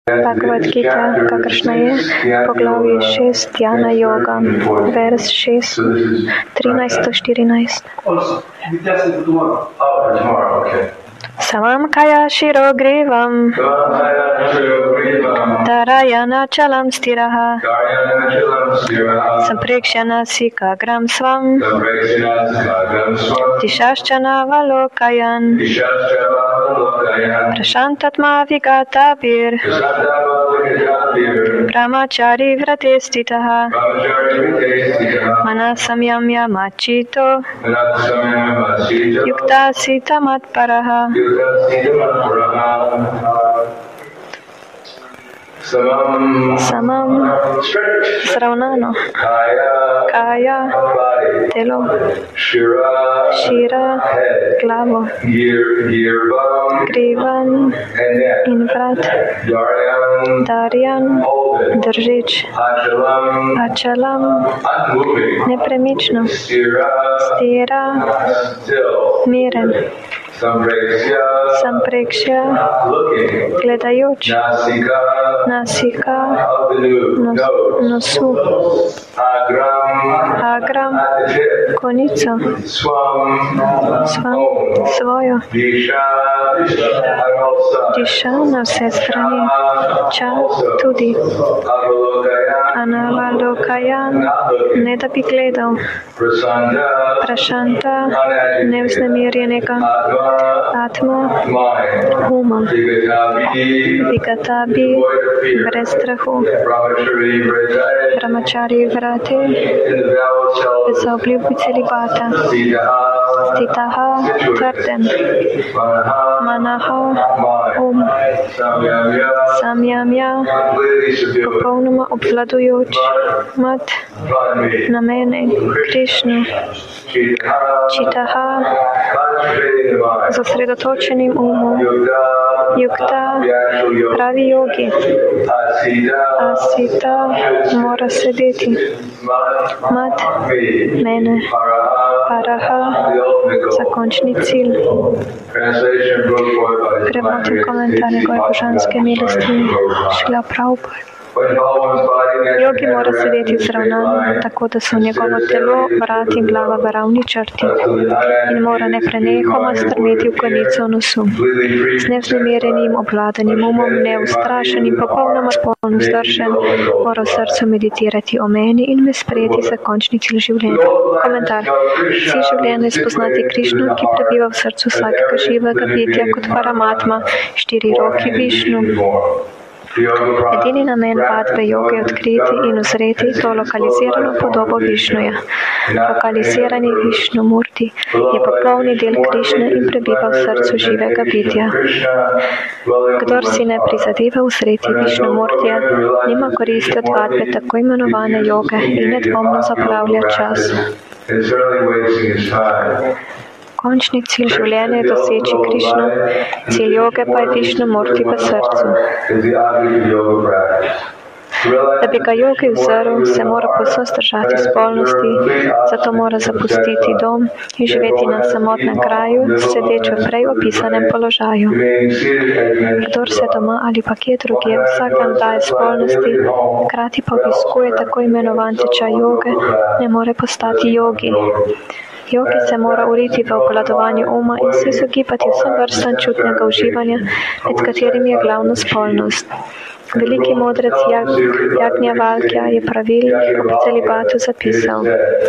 Bhagavad Gita, kakršna je, poglavje 6, Dhyana yoga, vers 6, 13-14. Samam kaya shirogrivam Dharayana chalam stiraha Samprekshana sikagram svam Dishashchana valokayan Prashantatma vigatabir Brahmachari vrate stitaha Manasamyamya machito Yukta sita matparaha Samam sravnano Kaya telo Shira glavo Grivan in vrat Darjan držič Achalam nepremično Stira miren Samprekshya gledajoč Nasika nosu Agram konico Svam svojo Diša na vse strani Ča tudi Anavalokajan ne da bi gledal Prashanta nevznemirjenega Atma uma Vigatabi brez strahu Brahmachari vrate bezobljubi celibata Stitaha tvrden Manaha Samyamya popolnoma obvladujoč Mat na mene Krišnu Čitaha z osredotočenim umom Yukta pravi jogi Asita mora sedeti Mat mene Paraha zakončni cilj Premotim komentar njegove božanske milosti Šrila Prabhupada Jogi mora sedeti zravnano, tako da so njegovo telo, vrat in glava v ravni črti in mora neprenehoma strmeti v konico nosu. Z nevznemirjenim, obvladanim umom, neustrašenim, popolnoma spolno vzdržen, mora v srcu meditirati o meni in me sprejeti za končni cilj življenja. Komentar. Cilj življenja je spoznati Krišnu, ki prebiva v srcu vsakega živega bitja kot Paramatma, štiri roki Višnu. Edini namen vadbe joge je odkriti in uzreti to lokalizirano podobo Višnuja. Lokalizirani Višnu Murti je popolni del Krišne in prebiva v srcu živega bitja. Kdor si ne prizadeva uzreti Višnu Murtija, nima koristi od vadbe tako imenovane joge in nedvomno zapravlja čas. Končni cilj življenja je doseči Krišno, cilj joge pa je Višnu Murti v srcu. Da bi ga jogi vzrl, se mora povsem zdržati spolnosti, zato mora zapustiti dom in živeti na samotnem kraju, sedeč v prej opisanem položaju. Kdor se doma ali pa kje drugje vsak dan daje spolnosti, hkrati pa obiskuje tako imenovan tečaj joge, ne more postati jogi. Jogi se mora uriti v obvladovanju uma in se izogibati vsem vrstam čutnega uživanja, med katerimi je glavna spolnost. Veliki modrec Jagnjavalkja je pravilnik ob celibatu zapisal.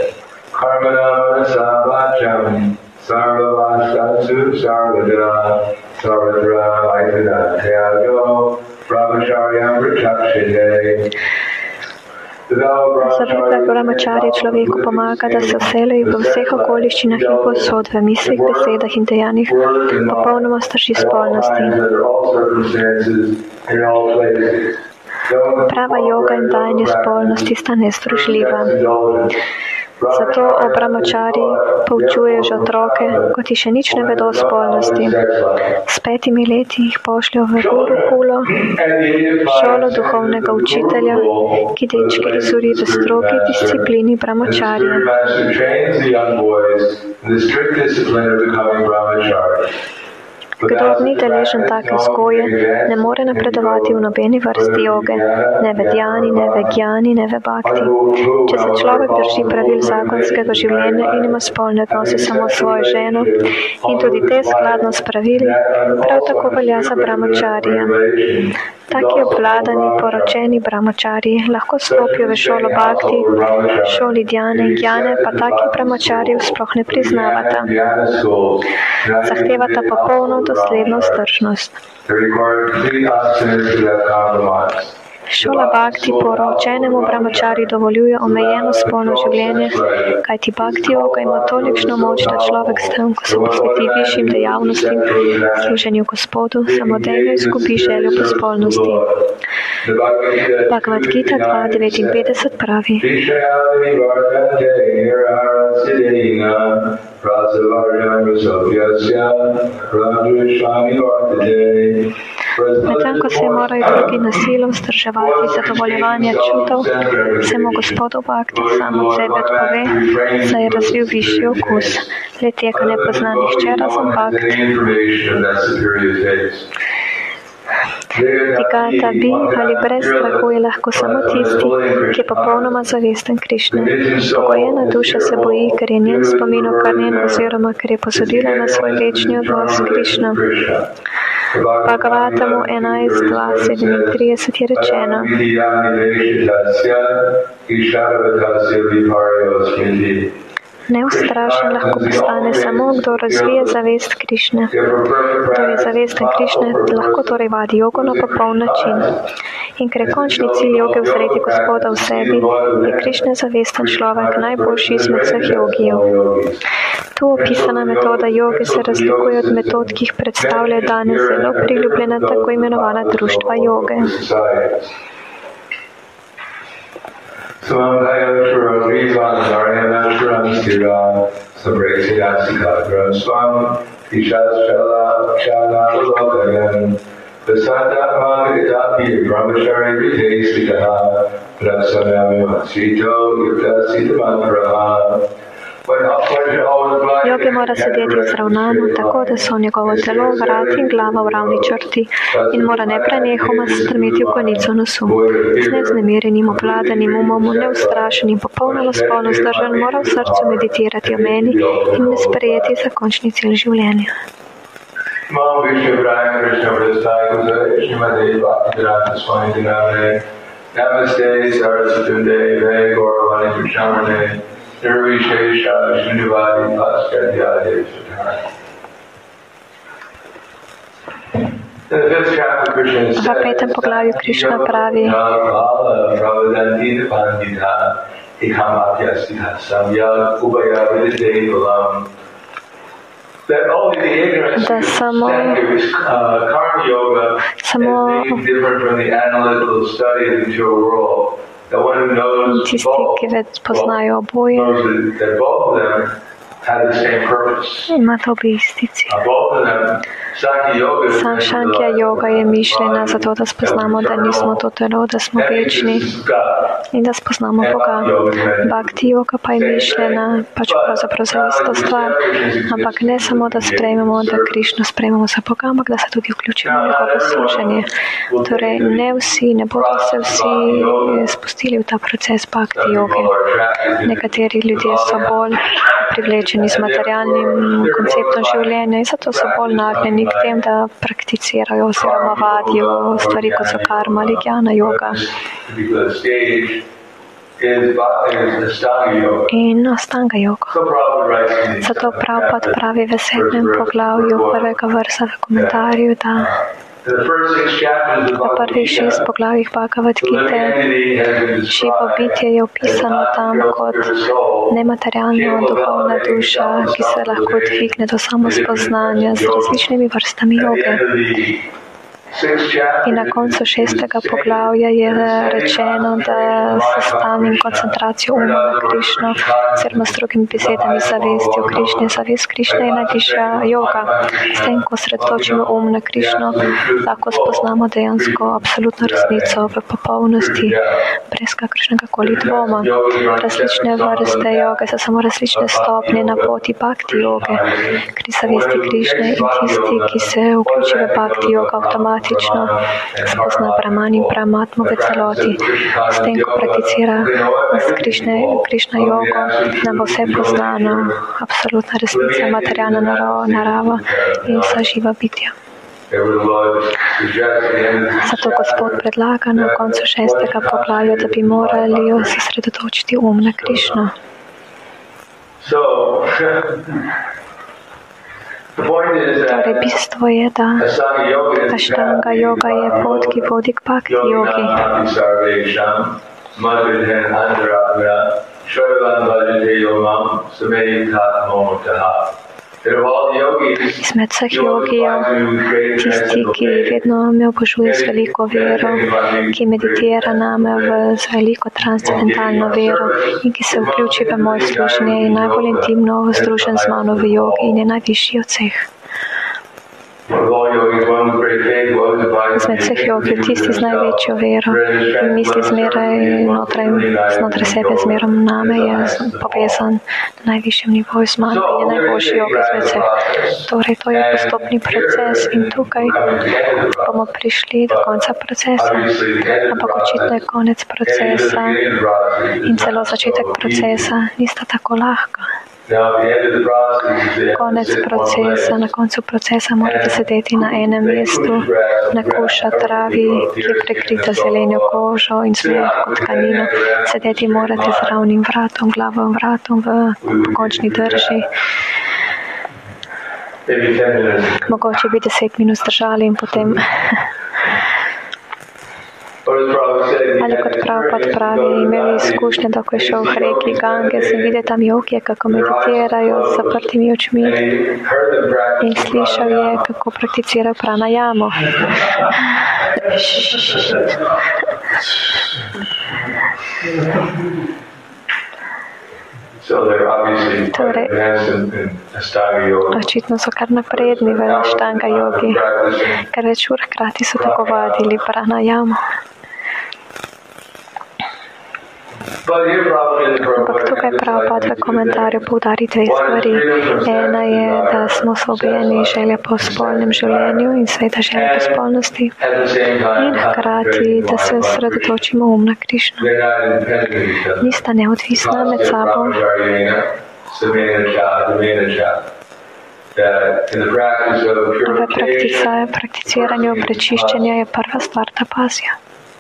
Zavita Brahmachari človeku pomaga, da se vselej v vseh okoliščinah in povsod v mislih, besedah in dejanjih popolnoma strži spolnosti. Prava joga in dajanje spolnosti sta nezdružljiva. Zato o Brahmachari poučujejo že otroke, ko ti še nič ne vedo o spolnosti. S 5 leti jih pošljajo v Gurukulo, šolo duhovnega učitelja, ki dečke izuri v strogi disciplini Brahmacharija. Kdor ni deležen take vzgoje, ne more napredovati v nobeni vrsti joge, ne v djani, ne v gjani, ne v bhakti. Če se človek drži pravil zakonskega življenja in ima spolne odnose samo s svojo ženo in tudi te skladno s pravili, prav tako velja za brahmačarija. Taki obvladani, poročeni brahmačarji lahko stopijo v šolo bhakti, šoli djane in gjane, pa taki brahmačarji sploh ne priznavata. Zahtevata popolno dosledno vzdržnost. Šola bhakti poročenemu brahmačarju dovoljuje omejeno spolno življenje, kajti bhakti yoga ima tolikšno moč, da človek s tem, ko se posveti višjim dejavnostim, služenju Gospodu, samodejno izgubi željo po spolnosti. Bhagavad Gita 2.59 pravi: Medtem ko se morajo drugi na silo vzdrževati zadovoljevanja čutov, se mu Gospod v bhakti sam od sebe odpove, saj je razvil višji okus. Le tega ne pozna nihče razen bhakt. Vigata bi ali brez strahu je lahko samo tisti, ki je popolnoma zavesten Krišne. Pogojena duša se boji, ker je njen spomin okrnjen oziroma ker je posodila na svoj večni odnos s Krišno. Bhagavatamu 11.2.37 je rečeno: Neustrašen lahko postane samo, kdo razvije zavest Krišne. Kdo je zavesten Krišne, lahko torej vadi jogo na popoln način. In ker je končni cilj joge vzreti Gospoda v sebi, je Krišne zavesten človek najboljši izmed vseh jogijev. Tu opisana metoda joge se razlikuje od metod, ki jih predstavlja danes zelo priljubljena tako imenovana društva joge. Jogi mora sedeti vzravnano, tako da so njegovo telo, vrat in glava v ravni črti in mora neprenehoma strmeti v konico nosu. Z nevznemirjenim, obvladanim umom, neustrašenim, popolnoma spolno vzdržan, mora v srcu meditirati o meni in me sprejeti za končni cilj življenja. Namaste Sarasvatunde Ve Gauravani Prachamane Nirvishesha Shinivadi Paskadyade V 5. poglavju Krišna pravi: da samo tisti, ki poznajo oboje, imata obi isti cilj. Sankhya yoga je mišljena zato, da spoznamo, da nismo to telo, da smo večni in da spoznamo Boga. Bhakti yoga pa je mišljena pač pravzaprav za isto stvar, ampak ne samo, da sprejmemo, da Krišno sprejmemo za Boga, ampak da se tudi vključimo v njegovo služenje. Torej, ne bodo se vsi spustili v ta proces Bhakti yoge. Nekateri ljudje so bolj privlečeni z materialnim konceptom življenja in zato so bolj nagnjeni k tem, da prakticirajo oziroma vadijo stvari, kot so karma ali jnana yoga. In Astanga yoga. Zato Prabhupada pravi v 7. poglavju 1. versa v komentarju, da v prvih 6 poglavjih Bhagavad Gite živo bitje je opisano tam kot nematerialna duhovna duša, ki se lahko dvigne do samospoznanja z različnimi vrstami joge. In na koncu 6. poglavja je rečeno, da sestavim koncentracijo uma na Krišno, oziroma s drugimi besedami zavesti o Krišni. Zavest Krišne je najvišja joga. S tem, ko sredotočimo na Krišno, lahko spoznamo dejansko absolutno resnico v popolnosti, brez kakršnega koli dvoma. Različne vrste joge so samo različne stopnje na poti bhakti joge. Pri zavesti Krišne in tisti, ki se vključi v bhakti jogo, avtomatično spozna Brahman in Paramatmo v celoti. S tem, ko prakticira Krišna jogo, nam bo vse poznano, absolutna resnica, materialna narava in vsa živa bitja. Zato Gospod predlaga na koncu 6. poglavja, da bi morali osredotočiti na Krišno. Torej, bistvo je, da Aštanga yoga je pot, ki vodi k bhakti jogi. Izmed vseh jogijev, tisti, ki vedno me obožuje z veliko vero, ki meditira name z veliko transcendentalno vero in ki se vključi v moje služenje in najbolj intimno združen z mano v jogi in je najvišji od vseh. Izmed vseh jogijev, tisti z največjo vero in misli znotraj sebe zmerom name, je povezan na najvišjem nivoju z mano in je najboljši joga izmed vseh. Torej, to je postopni proces in tukaj bomo prišli do konca procesa. Ampak očitno je konec procesa in celo začetek procesa nista tako lahka. Na koncu procesa morate sedeti na enem mestu, na kuša travi, ki je prekrita zelenjo kožo in z mehko tkanino. Sedeti morate z ravnim vratom, glavom vratom v pokončni drži. Mogoče bi 10 minut zdržali in potem... Ali kot pravi, imeli izkušnje, da ko je šel v reki Ganges in videl tam jogije, kako meditirajo z zaprtimi očmi in slišal je, kako prakticirajo pranajamo. Torej, očitno so kar napredni v Aštanga jogi, ker več ur hkrati so tako vadili pranajamo. Ampak tukaj Prabhupada v komentarju poudari dve stvari. Ena je, da smo osvobojeni želje po spolnem življenju in sveta želje po spolnosti in hkrati, da se osredotočimo na Krišno. Nista neodvisna med sabo. V prakticiranju prečiščenja je prva stvar tapasja.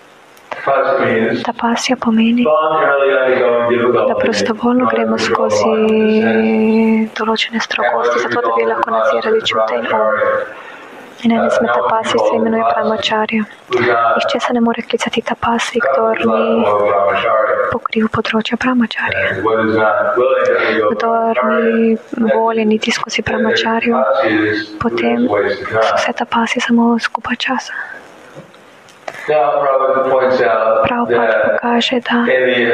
Tapasja pomeni, da prostovoljno gremo skozi določene strogosti, zato da bi lahko nadzirali čute in in ena izmed tapasij se imenuje brahmacharya. Išče se ne more klicati tapasji, kdor ni pokril področja brahmacharya. Kdor ni voljen niti skozi brahmacharjo, potem so vse tapasje samo skupa časa. Prabhupada pokaže, da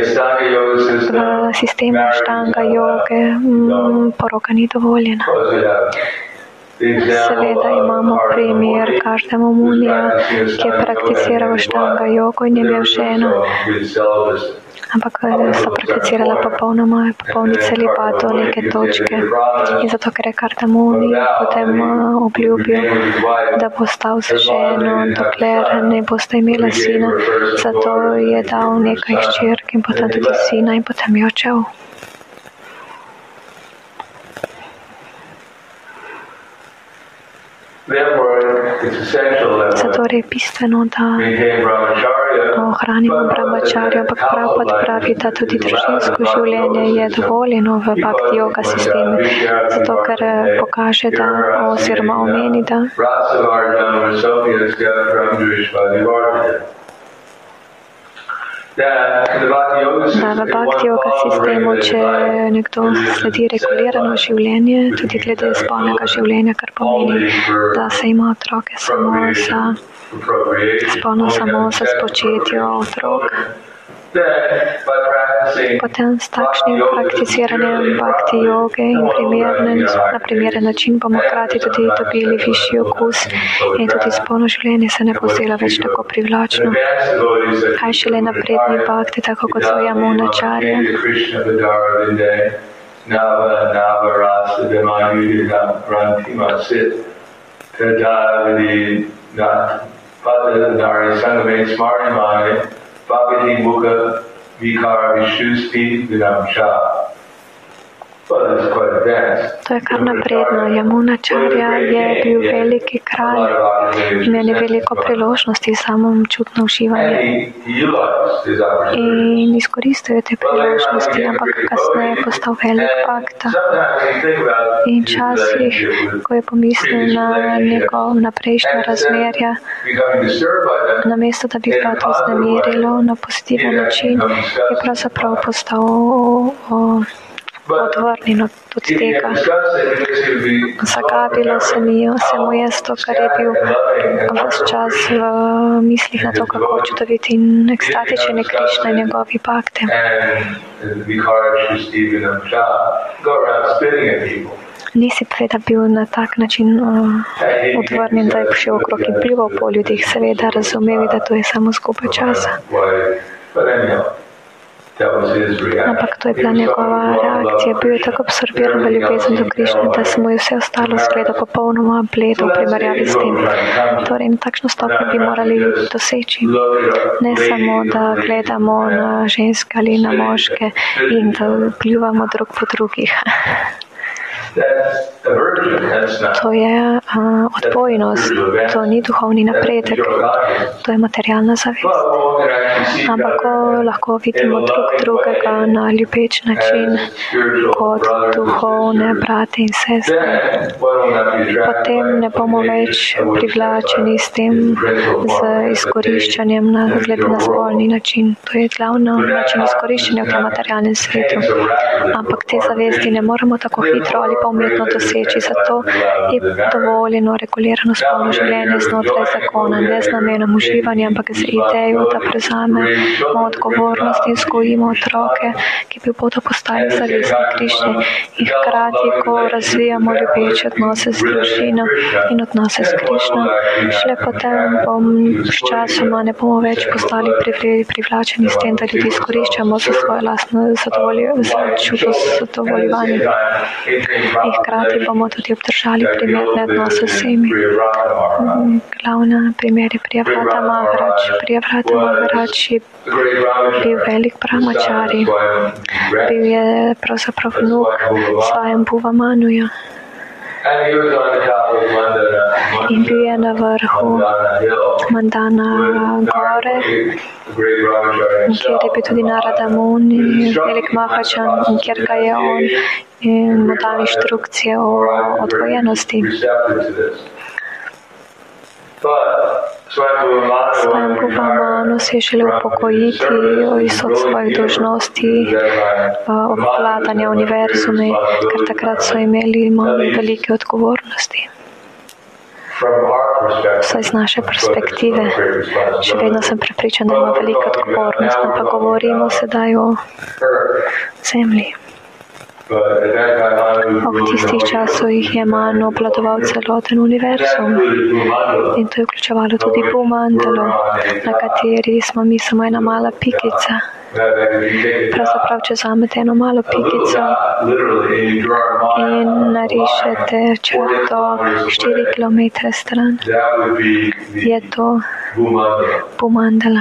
v sistemu Aštanga joge poroka ni dovoljena. Seveda imamo primer Gautamā Munija, ki je prakticiral Aštanga jogo in je imel ženo, ampak so prakticirala popolni celibat do neke točke. In zato, ker je Gautamā Muni potem obljubil, da bo stal z ženo, dokler ne boste imela sina, zato je dal nekaj hčerk in potem tudi sina in potem je odšel. Zato je bistveno, da ohranimo brahmacharjo, ampak Prabhupada pravi, da tudi družinsko življenje je dovoljeno v bhakti yoga sistemu, zato ker pokaže, da oziroma omeni, da da v bhakti yoga sistemu, če nekdo sledi regulirano življenje, tudi glede spolnega življenja, kar pomeni, da se ima otroke samo za spočetje otrok. Potem s takšnim prakticiranjem bhakti joge in na primeren način bomo hkrati tudi dobili višji okus in tudi spolno življenje se ne bo zdelo več tako privlačno. Kaj šele napredni bhakti, tako kot so Yamunacharya. Bhagavati Mukha Vikara Vishusti Vinamsha. To je kar napredno. Yamunacharya je bil veliki kralj, imel je veliko priložnosti, samočutno uživanje. In izkoristil je te priložnosti, ampak kasneje je postal velik bhakta. In časih, ko je pomislil na prejšnja razmerja, namesto da bi ga to vznemirilo na pozitiven način, je pravzaprav postal odvrnjen od tega. Zagabilo se mu je to, kar je bil ves čas v mislih na to, kako čudovit in ekstatičen je Krišna in njegovi bhakti. Nisi seveda bil na tak način odvrnjen, da je šel okrog in plival po ljudeh, seveda razumel, da to je samo skupaj časa. Ampak to je bila njegova reakcija. Bil je tako absorbiran v ljubezen do Krišne, da se mu je vse ostalo zgleda popolnoma bledo v primerjavi s tem. Torej, na takšno stopnjo bi morali doseči. Ne samo, da gledamo na ženske ali na moške in da pljuvamo drug po drugih. To je odbojnost, to ni duhovni napredek, to je materialna zavest. Ampak ko lahko vidimo drugega na ljubeč način kot duhovne brate in sestre, potem ne bomo več privlačeni s tem, z izkoriščanjem glede na spolni način. To je glavno način izkoriščanja v tem materialnem svetu. Ampak te zavesti ne moremo tako hitro ali pa umetno doseči, zato je dovoljeno regulirano spolno življenje znotraj zakona, ne z namenom uživanja, ampak z idejo, da prevzamemo odgovornost in vzgojimo otroke, ki bi bodo postali zavestni Krišne. In hkrati, ko razvijamo ljubeče odnose z družino in odnose s Krišno, šele potem s časoma ne bomo več postali privlačeni s tem, da ljudi izkoriščamo za svoje lastno zadovoljevanje. In hkrati bomo tudi obdržali primerne odnose z vsemi. Glavna primer je Priyavrata Maharaj. Priyavrata Maharaj je bil velik brahmachari. Bil je pravzaprav vnuk Svayambhuva Manuja. In bil je na vrhu Mandana gore, kjer je bil tudi Narada Muni, velik Mahačan, kjer ga je on in mu dal inštrukcije o odvojenosti. Svayambhuva Manu se je želel upokojiti iz svojih dolžnosti obvladanja univerzume, ker takrat so imeli velike odgovornosti. Vsaj z naše perspektive. Še vedno sem prepričan, da ima veliko odgovornost, ampak govorimo sedaj o zemlji. V tistih časih je Manu obvladoval celoten univerzum in to je vključevalo tudi Bhumandalo, na kateri smo mi samo ena mala pikica. Pravzaprav, če vzamete eno malo pikico in narišete črto 4 kilometre stran, je to Bhumandala,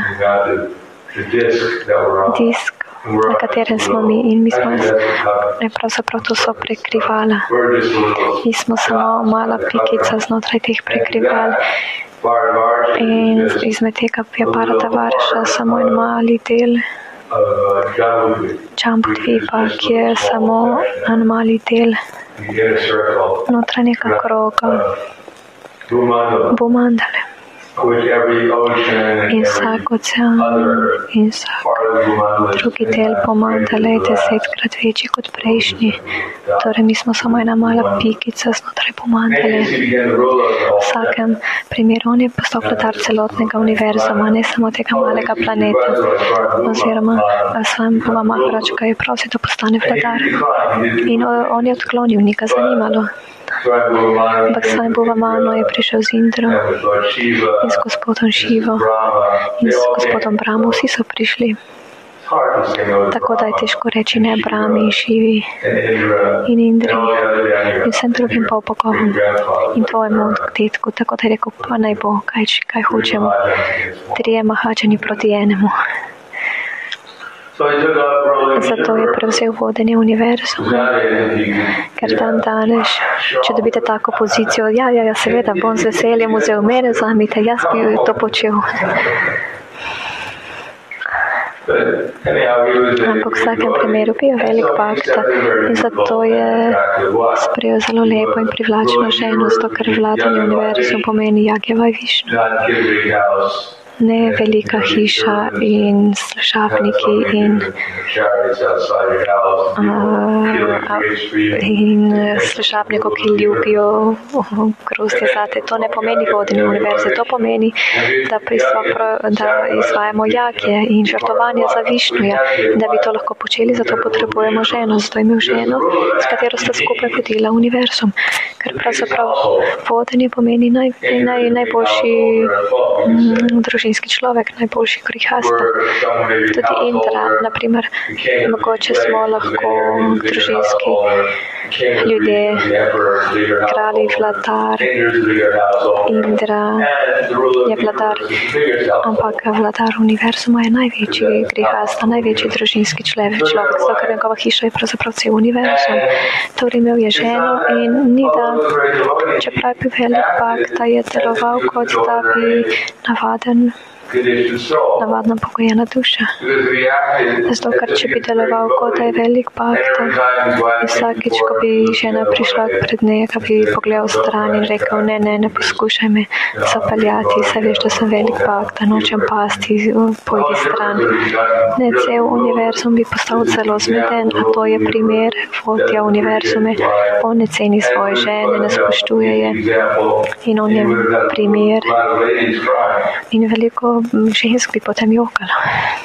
disk, na katerem smo mi in mi smo pravzaprav to so prekrivala. Mi smo samo mala pikica znotraj teh prekrival in izmed tega je Bharatavarsha samo en mali del Jambudvipa, ki je samo en mali del notranjega kroga Bhumandale. In vsak ocean in vsak drugi del pomandale je 10-krat večji kot prejšnji. Torej, mi smo samo ena mala pikica znotraj pomandale. V vsakem primeru on je postal vladar celotnega univerzuma, ne samo tega malega planeta. Oziroma, Swami Baba Maharaj ga je prosil, da postane vladar. In on je odklonil, ni ga zanimalo. Ampak Swami Baba Mano je prišel z Indro in s gospodom Šivo in s gospodom Brahmo, vsi so prišli. Tako da je težko reči ne Brahmi in Šivi in Indri in vsem drugim polbogovom in tvojemu detku. Tako da je rekel, pa naj bo, kaj hočemo. 3 Mahadžani proti enemu. Zato je prevzel vodenje univerzuma. Ker dan danes, če dobite tako pozicijo, ja, seveda bom z veseljem vzel, mene vzamite, jaz bi to počel. Ampak v vsakem primeru bil velik bhakta in zato je sprejel zelo lepo in privlačno ženo, zato ker vladanje univerzum pomeni Jagyavaj Višnu. Ne velika hiša in slušabniki in slušabnikov, ki ljubijo grozdje zate. To ne pomeni vodenje univerze, to pomeni, da izvajamo jagje in žrtvovanje za Višnuja. Da bi to lahko počeli, zato potrebujemo ženo. Zato imel ženo, s katero sta skupaj vodila univerzum. Ker pravzaprav vodenje pomeni najboljši družinski človek, najboljši grihasta. Tudi Indra, naprimer, mogoče smo lahko družinski ljudje, kralj, vladar, Indra je vladar, ampak vladar univerzuma je največji grihasta, največji družinski človek, zato ker njegova hiša je pravzaprav cel univerzum. Torej imel je ženo in ni da, čeprav je bil velik bhakta, je deloval kot da bi navadna pokojena duša. Zato, ker če bi deloval kot da je velik bhakta, vsakič, ko bi žena prišla pred njega, bi pogledal stran in rekel, ne poskušaj me zapeljati, saj veš, da sem velik bhakta, nočem pasti, pojdi stran. Ne, cel univerzum bi postal zelo zmeden, a to je primer vodja univerzume. On ne ceni svoje žene, ne spoštuje je in on je primer in veliko žensk bi potem jokalo.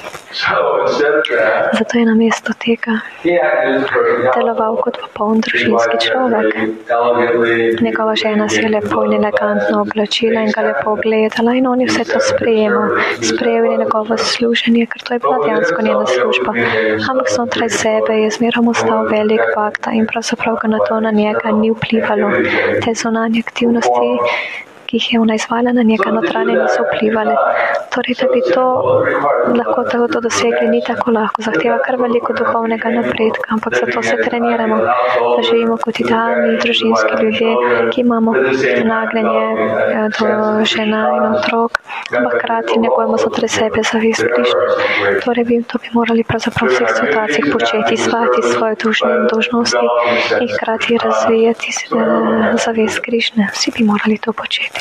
Zato je namesto tega deloval kot popoln družinski človek. Njegova žena se je lepo in elegantno oblačila in ga lepo gledala in on je vse to sprejemal. Sprejel je njegovo služenje, ker to je bila dejansko njena služba. Ampak znotraj sebe je zmerom ostal velik bhakta in pravzaprav ga na to na njega ni vplivalo. Te zunanje aktivnosti, ki jih je ona izvajala na njega, notranje niso vplivale. Torej, da bi to lahko to dosegli, ni tako lahko. Zahteva kar veliko duhovnega napredka, ampak zato se treniramo, da živimo kot idealni družinski ljudje, ki imamo nagnjenje do žena in otrok, ampak hkrati negujemo znotraj sebe zavest Krišne. Torej, to bi morali pravzaprav v vseh situacijah početi, izvajati svoje dolžnosti in hkrati razvijati zavest Krišne. Vsi bi morali to početi.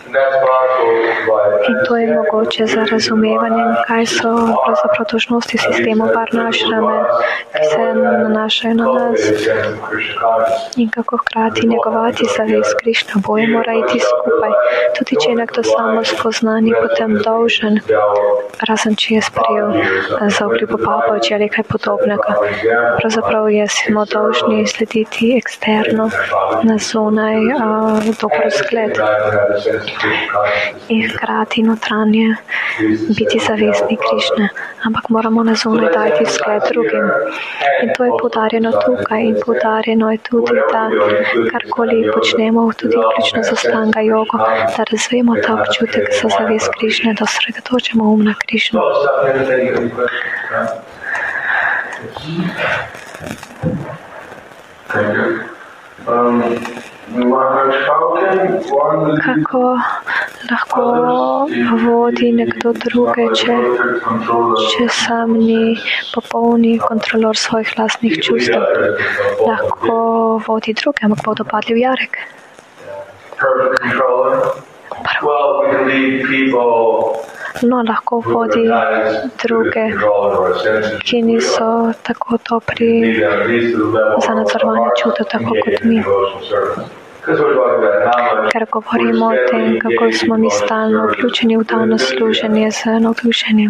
In to je mogoče za razumevanje, kaj so pravzaprav dolžnosti sistemu varnašrame, ki se nanašajo na nas in kako hkrati negovati zavest Krišne. Oboje mora iti skupaj. Tudi če je nekdo samo spoznani, potem dolžen, razen če je sprejel za obljubo Babaji ali kaj podobnega. Pravzaprav smo dolžni slediti eksterno, na zunaj dober zgled. In hkrati notranje biti zavestni Krišne, ampak moramo na zunaj dati zgled drugim. In to je poudarjeno tukaj in poudarjeno je tudi, da karkoli počnemo, tudi vključno za Astanga jogo, da razvijemo ta občutek za zavest Krišne, da osredotočimo um na Krišno. Kako lahko vodi nekdo druge, če sam ni popolni kontrolor svojih lastnih čustev? Lahko vodi druge, ampak bodo padli v jarek. dober. Well, we can lead people No, lahko vodi druge, ki niso tako dobri za nadzorovanje čuta, tako kot mi. Ker govorimo o tem, kako smo mi stalno vključeni v davno služenje z navdušenjem.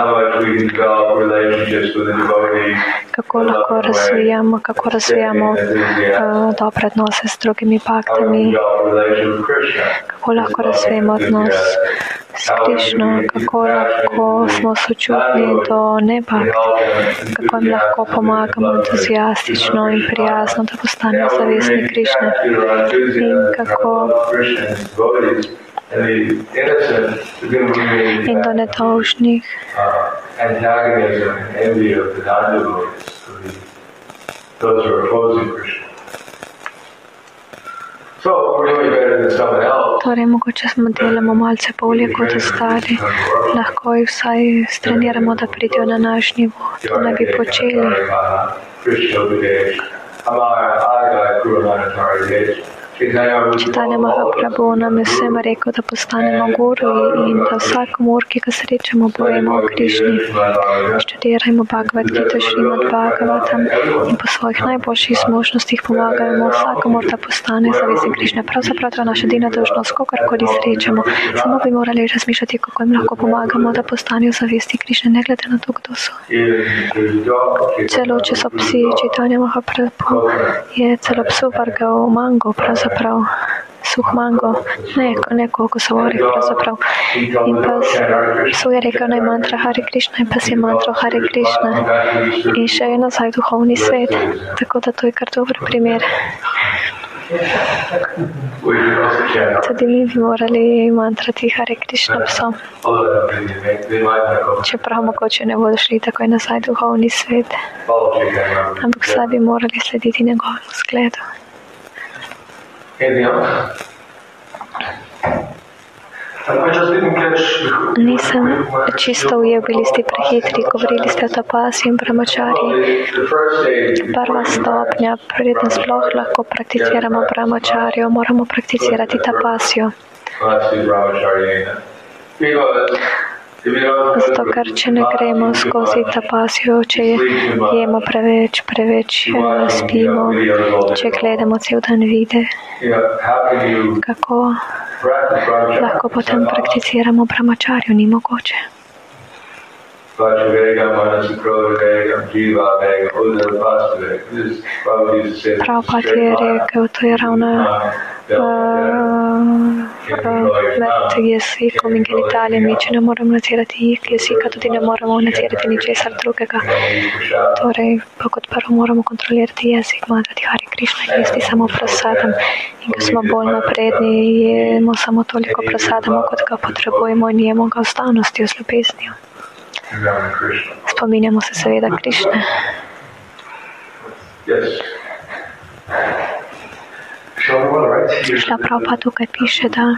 Kako lahko razvijamo dobre odnose s drugimi baktami, kako lahko razvijamo odnos s Krišno, kako lahko smo sočutni do nebakt, kako jim lahko pomagamo entuzijastično in prijazno, da postanejo zavestni Krišne in kako in do nedolžnih Torej, mogoče smo delamo malce bolje kot ostali. Lahko jih vsaj streniramo, da pridejo na naš nivo. To naj bi počeli. Čitanja Mahaprabhu nam je vsem rekel, da postanemo guru in da vsakomur, ki ga srečamo, povemo o Krišni. Študirajmo Bhagavad Gita, Šrimad Bhagavatam in po svojih najboljših zmožnostih pomagajmo vsakomur, da postane zavestni Krišne. Pravzaprav to je naša edina dolžnost, kogarkoli srečamo. Samo bi morali razmišljati, kako jim lahko pomagamo, da postanejo zavestni Krišne, ne glede na to, kdo so. Celo, če so psi, Čitanja Mahaprabhu je celo psu vrgal mango, pravzaprav suh mango, ne kokosovori pravzaprav. In pa psu je rekel naj mantra Hare Krišna in pa si mantro Hare Krišna in še je nazaj duhovni svet, tako da to je kar dober primer. Tudi mi bi morali mantrati Hare Krišna psom. Čeprav mogoče ne bodo šli takoj nazaj duhovni svet, ampak vsaj bi morali slediti njegovemu zgledu. Nisem čisto ujel, bili ste prehitri, govorili ste o tapasiji in brahmačarji. Prva stopnja, preden sploh lahko prakticiramo brahmačarjo, moramo prakticirati tapasijo. Zato, ker če ne gremo skozi tapasijo, če jemo preveč spimo, če gledamo cel dan vide, kako lahko potem prakticiramo brahmačarjo, ni mogoče. Prabhupada je rekel, to je ravno med jezikom in genitalijami, če ne moramo nadzirati jezika, tudi ne moramo nadzirati ničesar drugega. Torej, pa kot prvo moramo kontrolirati jezik, mantrati Hare Krišna, jesti samo prasadam. In ko smo bolj napredni, jemo samo toliko prasadamo, kot ga potrebujemo in jemo ga z davnostjo, z ljubeznijo. Spominjamo se seveda Krišne. Šla Prabhupada tukaj piše, da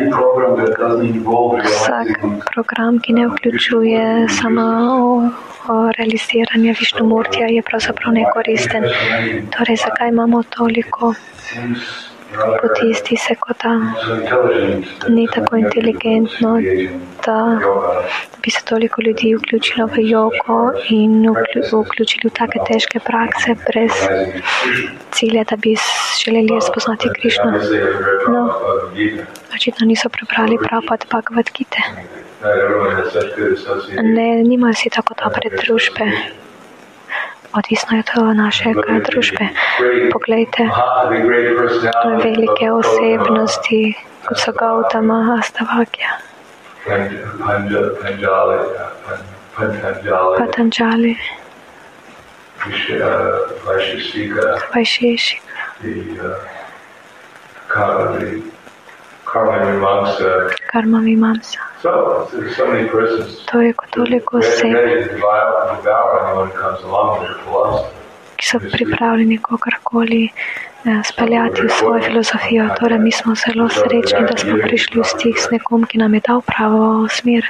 vsak program, ki ne vključuje samo realiziranje Višnumurtija, je pravzaprav nekoristen. Torej, zakaj imamo toliko poti, zdi se, kot da ni tako inteligentno, da bi se toliko ljudi vključilo v jogo in vključili v take težke prakse brez cilja, da bi želeli spoznati Krišno. No, očitno niso prebrali Prabhupada Bhagavad Gite. Ne, nimajo si tako dobre družbe. Odvisno je to naše družbe. Poglejte, velike osebnosti, kot so Gautama, Astavagya, Patanjali, Vaisheshika, Karma Vimamsa. Torej, kot toliko oseb, ki so pripravljeni kogarkoli speljati v svojo filozofijo. Torej, mi smo zelo srečni, da smo prišli v stik s nekom, ki nam je dal pravo smer.